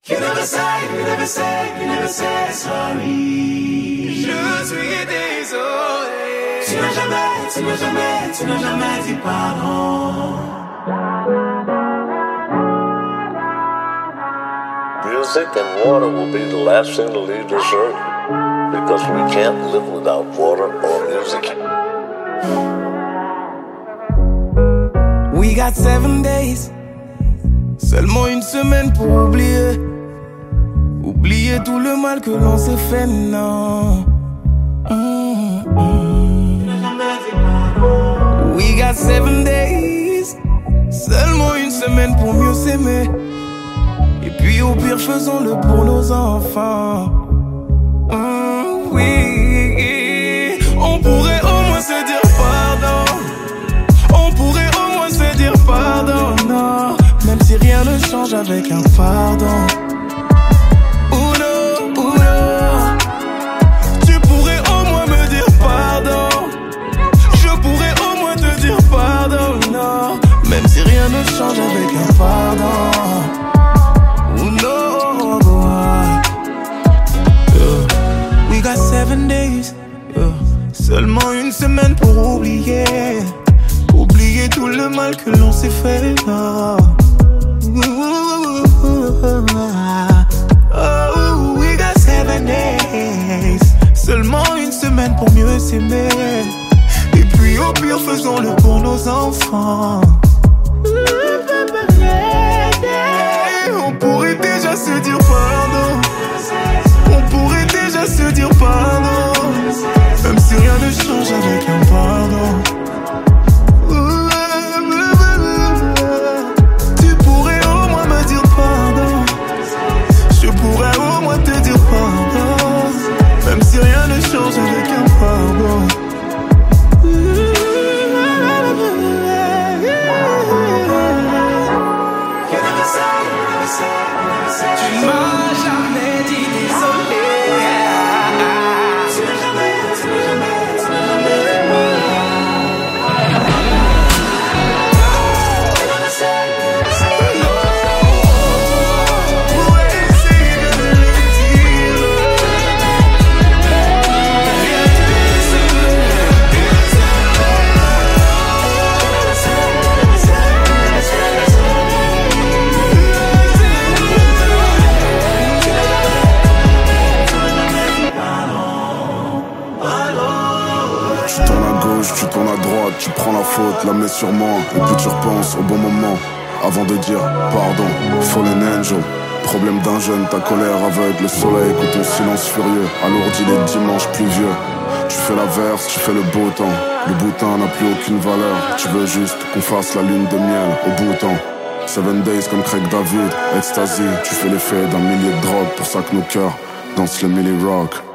You never say sorry. Je suis désolé. Tu n'as jamais dit pardon. Music and water will be the last thing to leave this earth because we can't live without water or music. We got 7 days, seulement une semaine pour oublier. Oublier tout le mal que l'on s'est fait, non. We got 7 days, seulement une semaine pour mieux s'aimer. Et puis au pire faisons-le pour nos enfants. Oui, on pourrait au moins se dire pardon. On pourrait au moins se dire pardon, non. Même si rien ne change avec un pardon. Tu pourrais au moins me dire pardon. Je pourrais au moins te dire pardon, non. Même si rien ne change avec un pardon. We got 7 days, seulement une semaine pour oublier. Oublier tout le mal que l'on s'est fait, non. Oh, we got 7 days, seulement une semaine pour mieux s'aimer. Et puis au pire faisons-le pour nos enfants. On pourrait déjà se dire pardon. On pourrait déjà se dire pardon. Même si rien ne change avec un pardon. Tu pourrais au moins me dire pardon. Je pourrais au moins te dire pardon. Même si rien ne change avec un pardon. Tu m'as jamais dit désolé. Tu tournes à droite, tu prends la faute, la mets sur moi. Et puis tu repenses au bon moment, avant de dire pardon. Fallen angel, problème d'un jeune, ta colère aveugle le soleil, écoute ton silence furieux, alourdit les dimanches pluvieux. Tu fais l'averse, tu fais le beau temps. Le boutin n'a plus aucune valeur. Tu veux juste qu'on fasse la lune de miel au bouton. 7 days comme Craig David, ecstasy. Tu fais l'effet d'un millier de drogues, pour ça que nos cœurs dansent le Millie Rock.